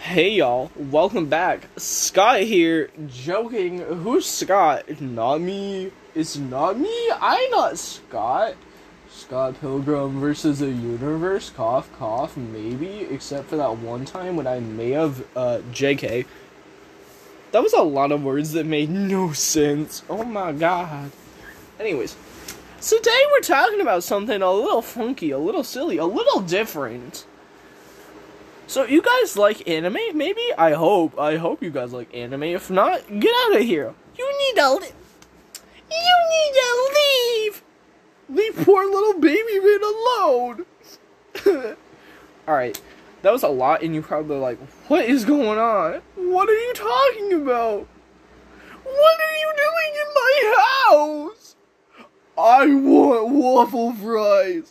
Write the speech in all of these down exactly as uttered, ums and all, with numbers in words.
Hey y'all, welcome back. Scott here, joking. Who's Scott? Not me. It's not me. I not Scott. Scott Pilgrim versus the Universe. Cough, cough. Maybe, except for that one time when I may have. Uh, J K. That was a lot of words that made no sense. Oh my god. Anyways, so today we're talking about something a little funky, a little silly, a little different. So you guys like anime? Maybe? I hope. I hope you guys like anime. If not, get out of here. You need to li- You need to leave. Leave poor little baby man alone. Alright. That was a lot and you're probably like, what is going on? What are you talking about? What are you doing in my house? I want waffle fries.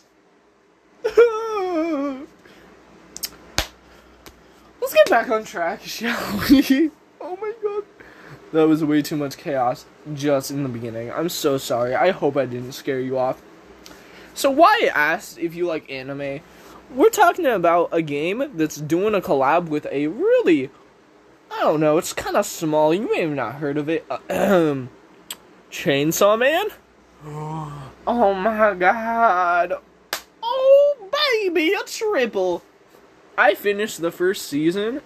Let's get back on track, shall we? Oh my god. That was way too much chaos just in the beginning. I'm so sorry. I hope I didn't scare you off. So why I asked if you like anime, we're talking about a game that's doing a collab with a really, I don't know, it's kind of small. You may have not heard of it. Uh, Chainsaw Man? Oh my god. Oh baby, a triple. I finished the first season.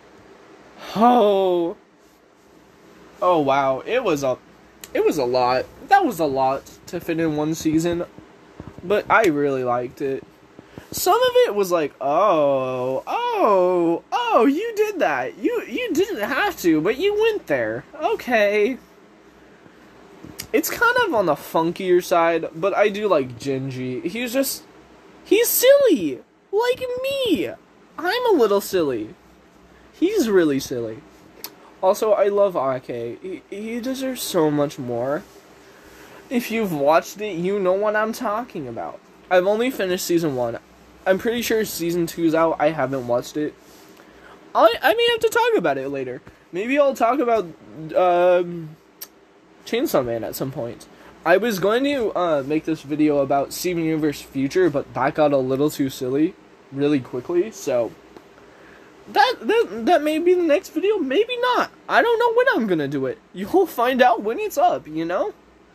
Oh. Oh wow, it was a it was a lot. That was a lot to fit in one season. But I really liked it. Some of it was like, "Oh, oh, oh, you did that. You you didn't have to, but you went there." Okay. It's kind of on the funkier side, but I do like Genji. He's just he's silly like me. I'm a little silly. He's really silly. Also, I love Ake. He, he deserves so much more. If you've watched it, you know what I'm talking about. I've only finished season one. I'm pretty sure season two's out. I haven't watched it. I I may have to talk about it later. Maybe I'll talk about um, Chainsaw Man at some point. I was going to uh, make this video about Steven Universe Future, but that got a little too silly really quickly, so that, that that may be the next video, maybe not. I don't know when I'm gonna do it. You'll find out when it's up, you know?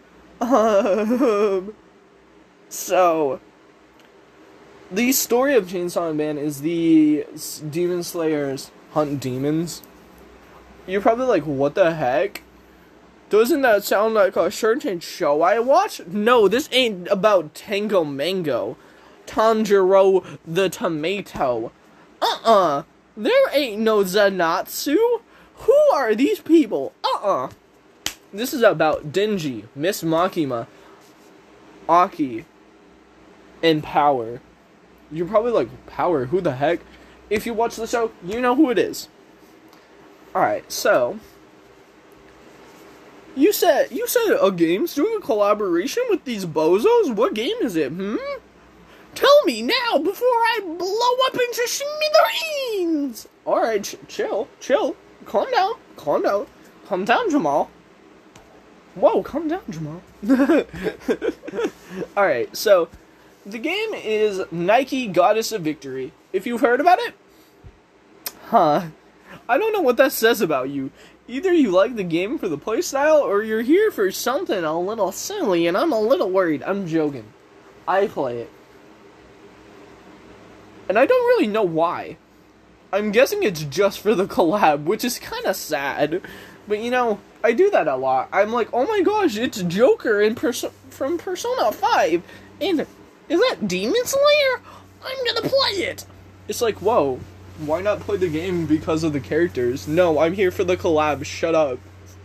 Um, so, the story of Chainsaw Man is the Demon Slayers hunt demons. You're probably like, what the heck? Doesn't that sound like a certain show I watch? No, this ain't about Tango Mango. Tanjiro the tomato. Uh-uh. There ain't no Zanatsu. Who are these people? Uh-uh. This is about Denji, Miss Makima, Aki, and Power. You're probably like, Power? Who the heck? If you watch the show, you know who it is. Alright, so You said you said a game's doing a collaboration with these bozos? What game is it, hmm? Tell me now before I blow up into smithereens! Alright, ch chill, chill. Calm down, calm down. Calm down, Jamal. Whoa, calm down, Jamal. Alright, so, the game is Nike Goddess of Victory. If you've heard about it? Huh. I don't know what that says about you. Either you like the game for the playstyle, or you're here for something a little silly, and I'm a little worried. I'm joking. I play it. And I don't really know why. I'm guessing it's just for the collab, which is kind of sad. But, you know, I do that a lot. I'm like, oh my gosh, it's Joker in Perso- from Persona five. And is that Demon Slayer? I'm gonna play it. It's like, whoa, why not play the game because of the characters? No, I'm here for the collab. Shut up.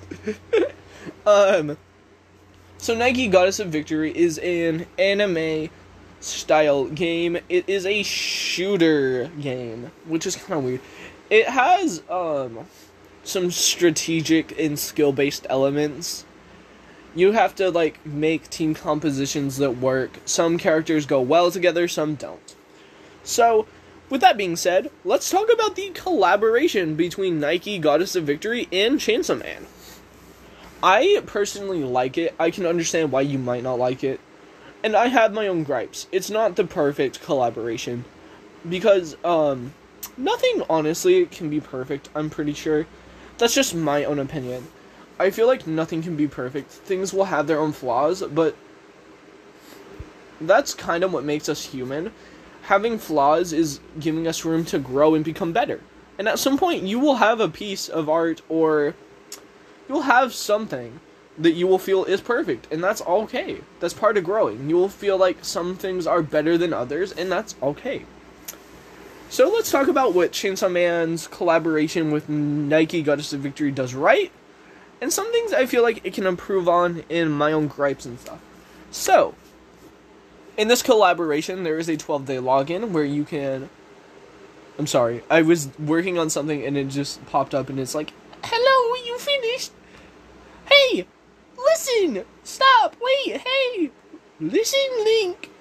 um, so Nike Goddess of Victory is an anime style game. It is a shooter game, which is kind of weird. It has um some strategic and skill-based elements. You have to like make team compositions that work. Some characters go well together, some don't. So, with that being said, let's talk about the collaboration between Nike Goddess of Victory and Chainsaw Man. I personally like it. I can understand why you might not like it. And I have my own gripes. It's not the perfect collaboration. Because, um, nothing honestly can be perfect, I'm pretty sure. That's just my own opinion. I feel like nothing can be perfect. Things will have their own flaws, but that's kind of what makes us human. Having flaws is giving us room to grow and become better. And at some point, you will have a piece of art, or you'll have something that you will feel is perfect, and that's okay. That's part of growing. You will feel like some things are better than others, and that's okay. So let's talk about what Chainsaw Man's collaboration with Nike Goddess of Victory does right, and some things I feel like it can improve on in my own gripes and stuff. So, in this collaboration, there is a twelve-day login where you can... I'm sorry, I was working on something and it just popped up and it's like, hello, you finished? Hey, listen! Stop! Wait, hey! Listen, Link!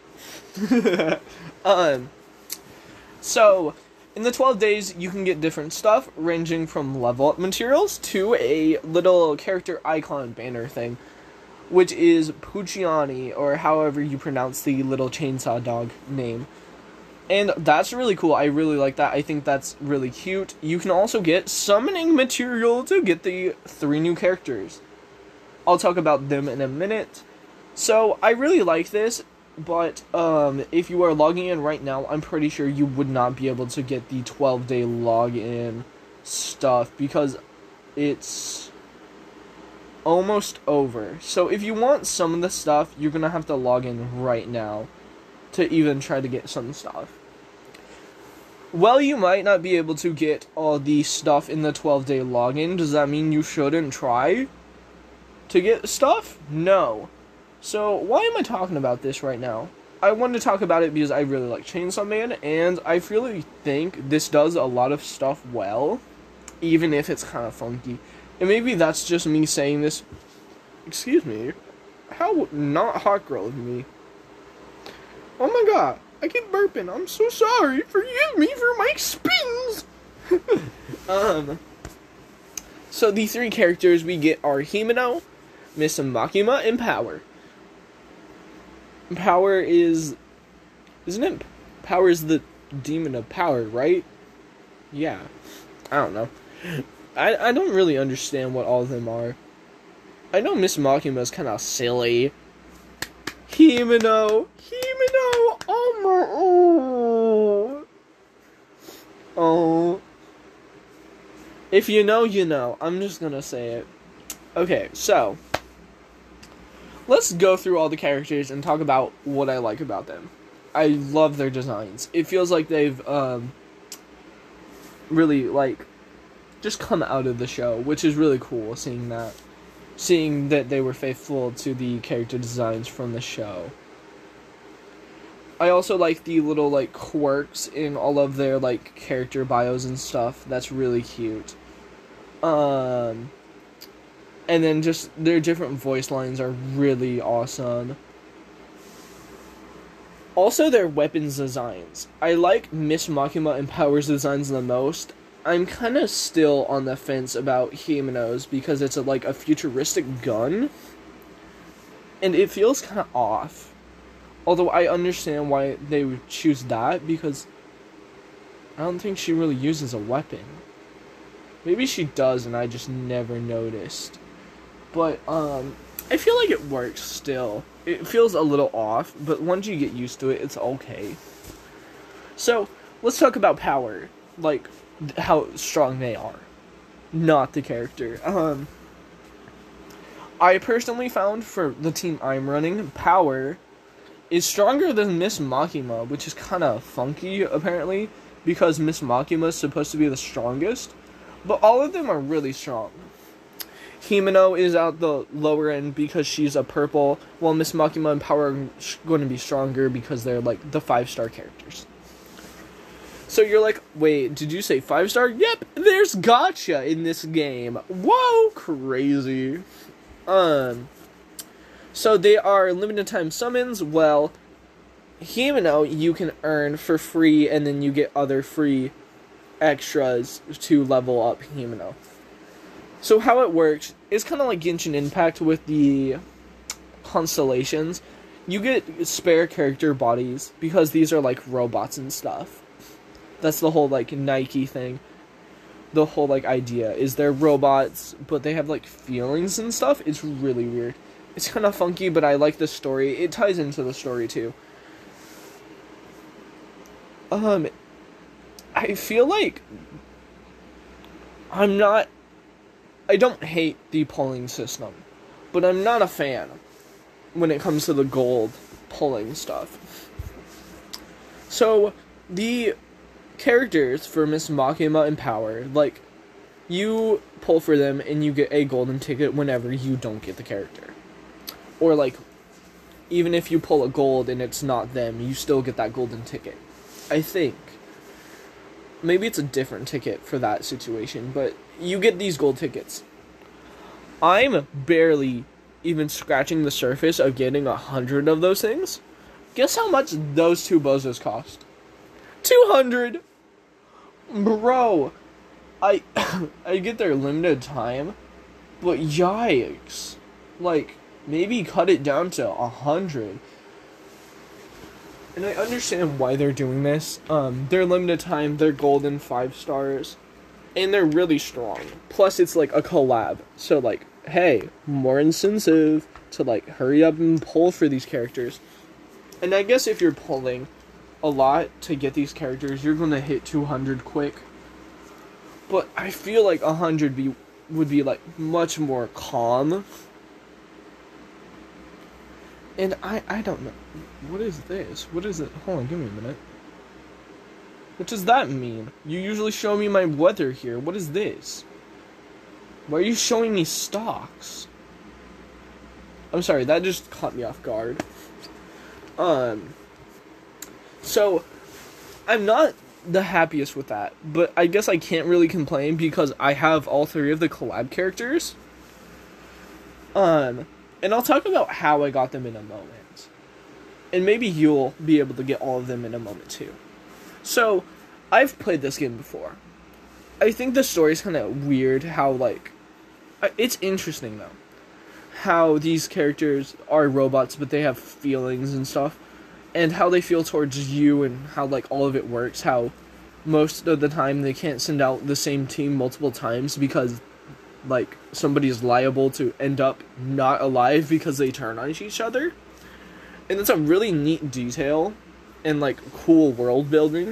um, so, in the twelve days, you can get different stuff, ranging from level up materials to a little character icon banner thing, which is Pucciani, or however you pronounce the little chainsaw dog name. And that's really cool. I really like that. I think that's really cute. You can also get summoning material to get the three new characters. I'll talk about them in a minute. So, I really like this, but um, if you are logging in right now, I'm pretty sure you would not be able to get the twelve-day login stuff, because it's almost over. So, if you want some of the stuff, you're going to have to log in right now to even try to get some stuff. Well, you might not be able to get all the stuff in the twelve-day login. Does that mean you shouldn't try to get stuff? No. So, why am I talking about this right now? I wanted to talk about it because I really like Chainsaw Man, and I really think this does a lot of stuff well, even if it's kind of funky. And maybe that's just me saying this. Excuse me. How not hot girl of me. Oh my god, I keep burping. I'm so sorry. Forgive me for my spins. um. So the three characters we get are Himeno, Miss Makima, and Power. Power is, isn't it? Power is the demon of power, right? Yeah. I don't know. I I don't really understand what all of them are. I know Miss Makima is kind of silly. Himeno! Himeno! Oh my... Oh. Oh. If you know, you know. I'm just gonna say it. Okay, so. Let's go through all the characters and talk about what I like about them. I love their designs. It feels like they've, um... really, like, just come out of the show, which is really cool, seeing that. Seeing that they were faithful to the character designs from the show. I also like the little, like, quirks in all of their, like, character bios and stuff. That's really cute. Um, and then just their different voice lines are really awesome. Also, their weapons designs. I like Miss Makima and Power's designs the most. I'm kind of still on the fence about Himeno's because it's a, like a futuristic gun, and it feels kind of off. Although I understand why they would choose that, because I don't think she really uses a weapon. Maybe she does and I just never noticed. But um I feel like it works still. It feels a little off, but once you get used to it, it's okay. So, let's talk about Power. Like, how strong they are, not the character. Um, I personally found for the team I'm running, Power is stronger than Miss Makima, which is kind of funky, apparently, because Miss Makima is supposed to be the strongest, but all of them are really strong. Himeno is at the lower end because she's a purple, while Miss Makima and Power are going to be stronger because they're, like, the five-star characters. So you're like, wait, did you say five star? Yep, there's gacha in this game. Whoa, crazy. Um, so they are limited time summons. Well, Himeno you can earn for free, and then you get other free extras to level up Himeno. So how it works is kind of like Genshin Impact with the constellations. You get spare character bodies because these are like robots and stuff. That's the whole, like, Nike thing. The whole, like, idea is they're robots, but they have, like, feelings and stuff. It's really weird. It's kind of funky, but I like the story. It ties into the story, too. Um, I feel like I'm not... I don't hate the pulling system, but I'm not a fan when it comes to the gold pulling stuff. So, the characters for Miss Makima and Power, like, you pull for them and you get a golden ticket whenever you don't get the character. Or, like, even if you pull a gold and it's not them, you still get that golden ticket. I think. Maybe it's a different ticket for that situation, but you get these gold tickets. I'm barely even scratching the surface of getting a hundred of those things. Guess how much those two bozos cost? two hundred! Bro, I I get their limited time, but yikes. Like, maybe cut it down to a hundred. And I understand why they're doing this. Um, they're limited time, they're golden five stars, and they're really strong. Plus, it's like a collab. So, like, hey, more incentive to, like, hurry up and pull for these characters. And I guess if you're pulling a lot to get these characters, you're gonna hit two hundred quick. But I feel like one hundred be, would be, like, much more calm. And I, I don't know. What is this? What is it? Hold on, give me a minute. What does that mean? You usually show me my weather here. What is this? Why are you showing me stocks? I'm sorry, that just caught me off guard. Um, so, I'm not the happiest with that, but I guess I can't really complain because I have all three of the collab characters. Um... And I'll talk about how I got them in a moment. And maybe you'll be able to get all of them in a moment too. So, I've played this game before. I think the story's kind of weird how, like... It's interesting, though. How these characters are robots, but they have feelings and stuff. And how they feel towards you and how, like, all of it works. How most of the time they can't send out the same team multiple times because... like, somebody's liable to end up not alive because they turn on each other. And it's a really neat detail and, like, cool world building.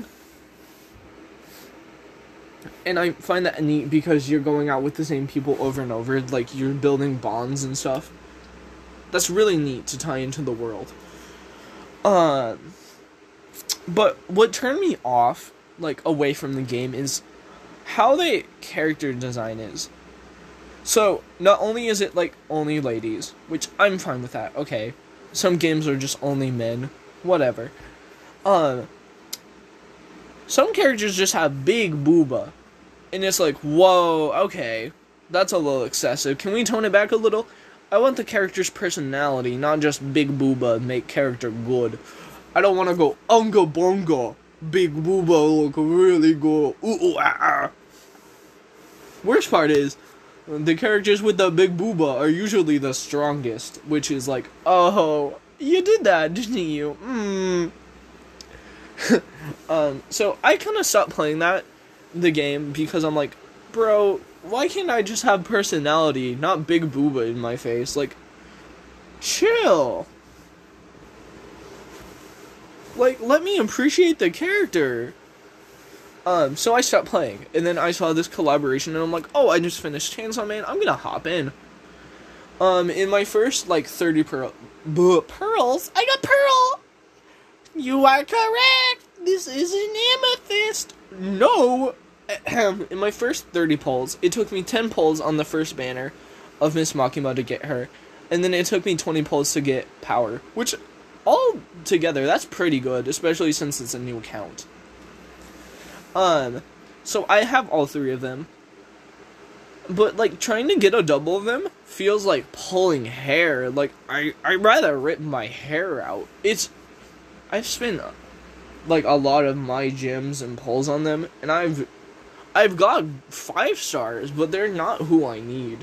And I find that neat because you're going out with the same people over and over. Like, you're building bonds and stuff. That's really neat to tie into the world. Um, but what turned me off, like, away from the game is how the character design is. So, not only is it, like, only ladies, which I'm fine with that, okay. Some games are just only men, whatever. Um, some characters just have big booba, and it's like, whoa, okay, that's a little excessive. Can we tone it back a little? I want the character's personality, not just big booba make character good. I don't want to go, unga bunga, big booba look really good, ooh, ooh, ah, ah. Worst part is, the characters with the big booba are usually the strongest, which is like, oh, you did that, didn't you? Mm. um, so I kind of stopped playing that, the game, because I'm like, bro, why can't I just have personality, not big booba in my face? Like, chill. Like, let me appreciate the character. Um, so I stopped playing, and then I saw this collaboration, and I'm like, oh, I just finished Chainsaw Man, I'm gonna hop in. Um, in my first, like, thirty pearl- buh, pearls, I got pearl! You are correct! This is an amethyst! No! In my first thirty pulls, it took me ten pulls on the first banner of Miss Makima to get her, and then it took me twenty pulls to get Power, which, all together, that's pretty good, especially since it's a new account. Um, so I have all three of them, but, like, trying to get a double of them feels like pulling hair. Like, I, I'd rather rip my hair out. It's, I've spent, like, a lot of my gems and pulls on them, and I've, I've got five stars, but they're not who I need.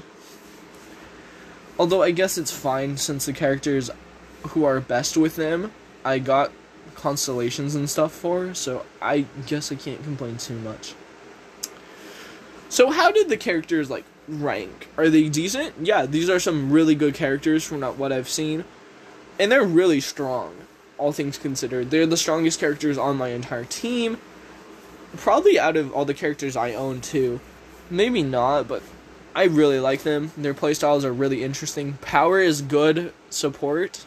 Although, I guess it's fine, since the characters who are best with them, I got constellations and stuff for, so I guess I can't complain too much. So how did the characters, like, rank? Are they decent? Yeah, these are some really good characters from what I've seen. And they're really strong, all things considered. They're the strongest characters on my entire team. Probably out of all the characters I own, too. Maybe not, but I really like them. Their playstyles are really interesting. Power is good support.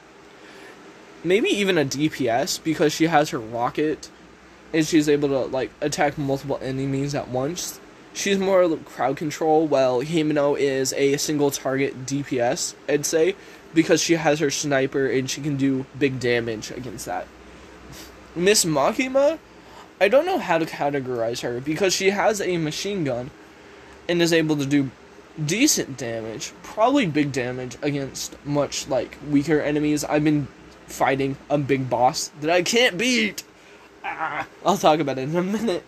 Maybe even a D P S, because she has her rocket, and she's able to, like, attack multiple enemies at once. She's more crowd control, while Himeno is a single target D P S, I'd say, because she has her sniper and she can do big damage against that. Miss Makima, I don't know how to categorize her, because she has a machine gun and is able to do decent damage, probably big damage against much, like, weaker enemies. I've been fighting a big boss that I can't beat. Ah, I'll talk about it in a minute.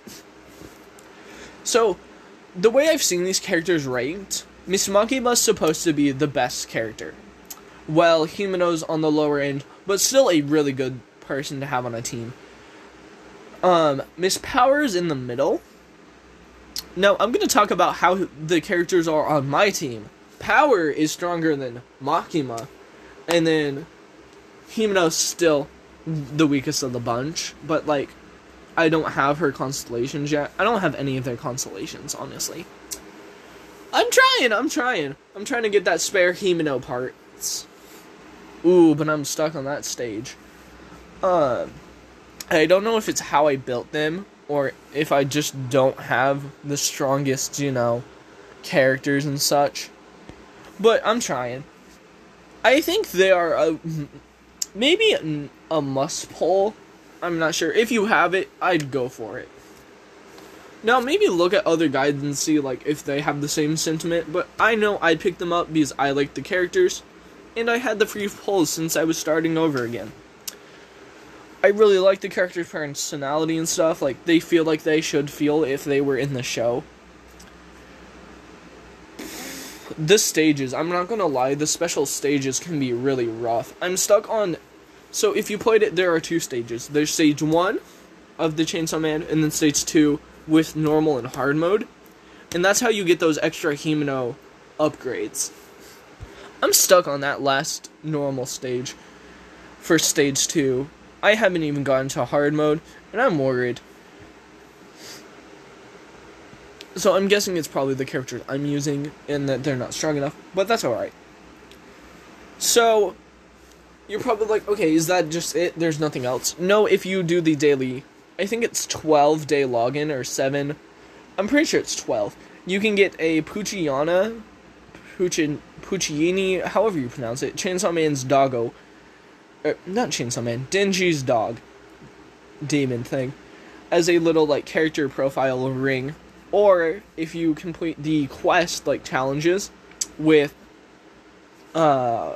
So, the way I've seen these characters ranked, Miss Makima's supposed to be the best character, while Himeno's on the lower end, but still a really good person to have on a team. Um, Miss Power's in the middle. Now, I'm going to talk about how the characters are on my team. Power is stronger than Makima, and then Himeno's still the weakest of the bunch, but, like, I don't have her constellations yet. I don't have any of their constellations, honestly. I'm trying, I'm trying. I'm trying to get that spare Himeno parts. Ooh, but I'm stuck on that stage. Uh, I don't know if it's how I built them, or if I just don't have the strongest, you know, characters and such. But I'm trying. I think they are a, maybe a, a must pull. I'm not sure. If you have it, I'd go for it. Now, maybe look at other guides and see, like, if they have the same sentiment, but I know I picked them up because I like the characters, and I had the free pulls since I was starting over again. I really like the character personality and stuff. Like, they feel like they should feel if they were in the show. The stages, I'm not gonna lie, the special stages can be really rough. I'm stuck on... So, if you played it, there are two stages. There's stage one of the Chainsaw Man, and then stage two with normal and hard mode. And that's how you get those extra Himeno upgrades. I'm stuck on that last normal stage for stage two. I haven't even gotten to hard mode, and I'm worried. So I'm guessing it's probably the characters I'm using, and that they're not strong enough, but that's alright. So, you're probably like, okay, is that just it? There's nothing else. No, if you do the daily, I think it's twelve day login, or seven. I'm pretty sure it's twelve. You can get a Pucciana, Pucci, Puccini, however you pronounce it, Chainsaw Man's doggo. Er, not Chainsaw Man, Denji's dog. Demon thing. As a little, like, character profile ring. Or, if you complete the quest, like, challenges with, uh,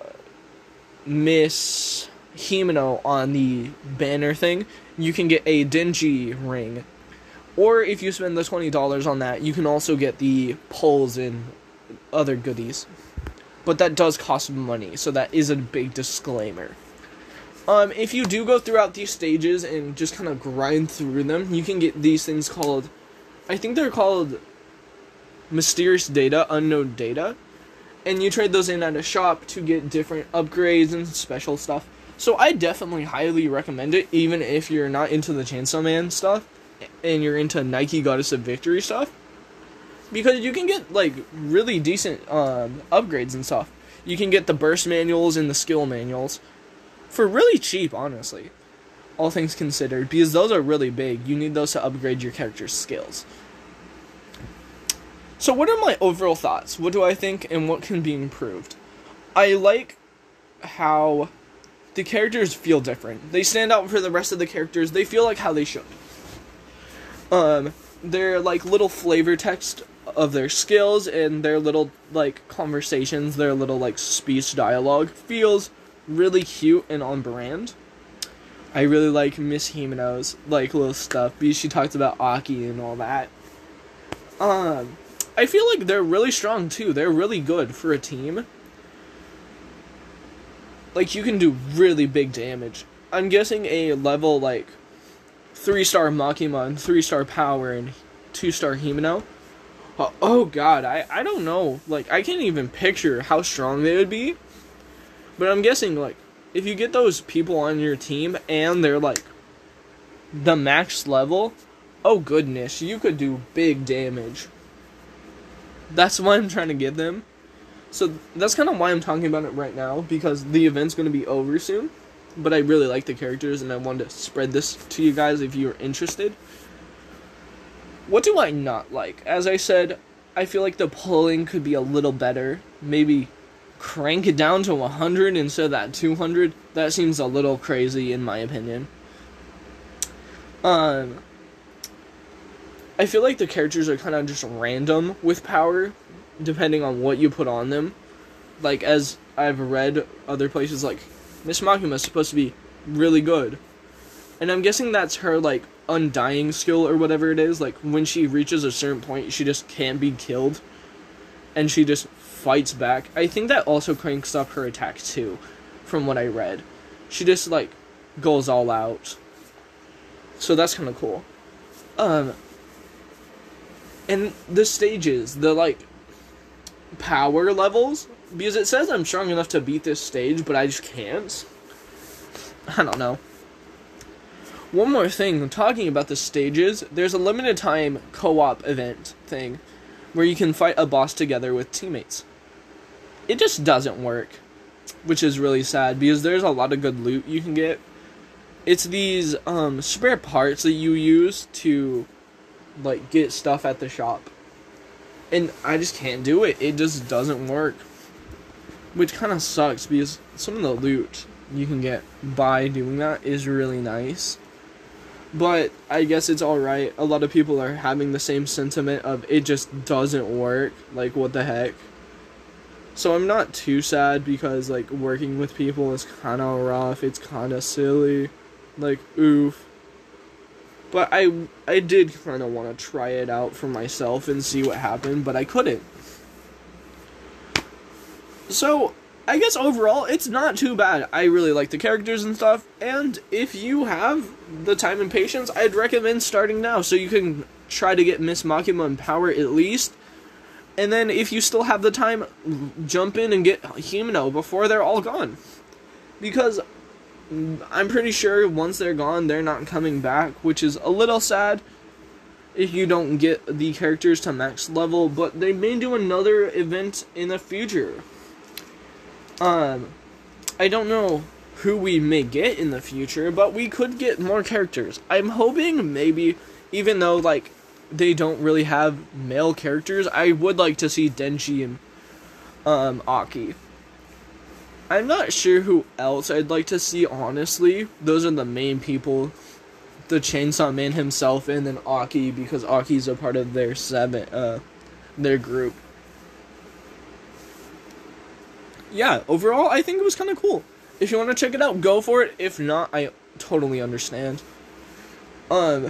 Miss Himeno on the banner thing, you can get a Denji ring. Or, if you spend the twenty dollars on that, you can also get the pulls and other goodies. But that does cost money, so that is a big disclaimer. Um, if you do go throughout these stages and just kind of grind through them, you can get these things called... I think they're called mysterious data, unknown data, and you trade those in at a shop to get different upgrades and special stuff. So I definitely highly recommend it, even if you're not into the Chainsaw Man stuff, and you're into Nike Goddess of Victory stuff, because you can get, like, really decent um, upgrades and stuff. You can get the burst manuals and the skill manuals for really cheap, honestly. All things considered, because those are really big. You need those to upgrade your character's skills. So what are my overall thoughts? What do I think, and what can be improved? I like how the characters feel different. They stand out for the rest of the characters. They feel like how they should. Um, their, like, little flavor text of their skills and their little, like, conversations, their little, like, speech dialogue feels really cute and on brand. I really like Miss Himeno's, like, little stuff, because she talks about Aki and all that. Um, I feel like they're really strong, too. They're really good for a team. Like, you can do really big damage. I'm guessing a level like three star Makima and three star Power and two star Himeno. Oh, oh god, I, I don't know. Like, I can't even picture how strong they would be. But I'm guessing, like, if you get those people on your team and they're, like, the max level, oh goodness, you could do big damage. That's why I'm trying to get them. So, that's kind of why I'm talking about it right now, because the event's going to be over soon. But I really like the characters, and I wanted to spread this to you guys if you're interested. What do I not like? As I said, I feel like the pulling could be a little better. Maybe crank it down to one hundred instead of that two hundred. That seems a little crazy in my opinion. Um, I feel like the characters are kind of just random with power, depending on what you put on them. Like, as I've read other places, like, Miss Makima is supposed to be really good. And I'm guessing that's her, like, undying skill or whatever it is. Like, when she reaches a certain point, she just can't be killed. And she just fights back. I think that also cranks up her attack, too, from what I read. She just, like, goes all out. So that's kind of cool. Um, and the stages, the, like, power levels, because it says I'm strong enough to beat this stage, but I just can't. I don't know. One more thing, talking about the stages, there's a limited time co-op event thing where you can fight a boss together with teammates. It just doesn't work, which is really sad because there's a lot of good loot you can get. It's these um, spare parts that you use to like get stuff at the shop. And I just can't do it. It just doesn't work. Which kind of sucks because some of the loot you can get by doing that is really nice. But I guess it's alright. A lot of people are having the same sentiment of it just doesn't work. Like, what the heck? So I'm not too sad because, like, working with people is kind of rough. It's kind of silly. Like, oof. But I, I did kind of want to try it out for myself and see what happened, but I couldn't. So, I guess overall, it's not too bad. I really like the characters and stuff, and if you have the time and patience, I'd recommend starting now, so you can try to get Miss Makima in power at least, and then if you still have the time, jump in and get Himeno before they're all gone. Because I'm pretty sure once they're gone, they're not coming back, which is a little sad if you don't get the characters to max level, but they may do another event in the future. Um, I don't know who we may get in the future, but we could get more characters. I'm hoping maybe, even though, like, they don't really have male characters, I would like to see Denji and, um, Aki. I'm not sure who else I'd like to see, honestly. Those are the main people. The Chainsaw Man himself, and then Aki, because Aki's a part of their seven, uh, their group. Yeah, overall, I think it was kind of cool. If you want to check it out, go for it. If not, I totally understand. Um,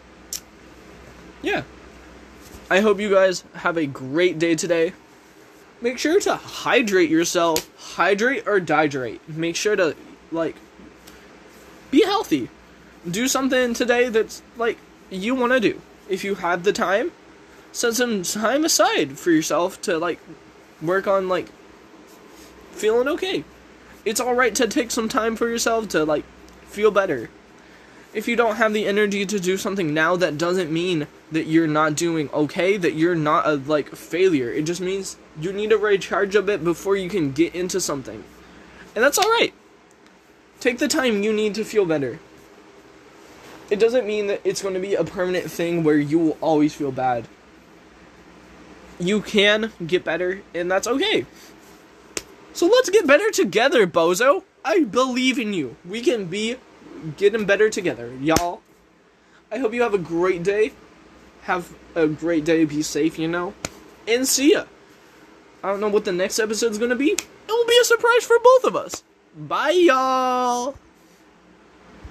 yeah. I hope you guys have a great day today. Make sure to hydrate yourself. Hydrate or dihydrate. Make sure to, like, be healthy. Do something today that's, like, you want to do. If you have the time, set some time aside for yourself to, like, work on, like, feeling okay. It's alright to take some time for yourself to, like, feel better. If you don't have the energy to do something now, that doesn't mean that you're not doing okay, that you're not a, like, failure. It just means you need to recharge a bit before you can get into something. And that's alright. Take the time you need to feel better. It doesn't mean that it's going to be a permanent thing where you will always feel bad. You can get better, and that's okay. So let's get better together, bozo. I believe in you. We can be getting better together, y'all. I hope you have a great day. Have a great day. Be safe, you know. And see ya. I don't know what the next episode's gonna be. It will be a surprise for both of us. Bye, y'all.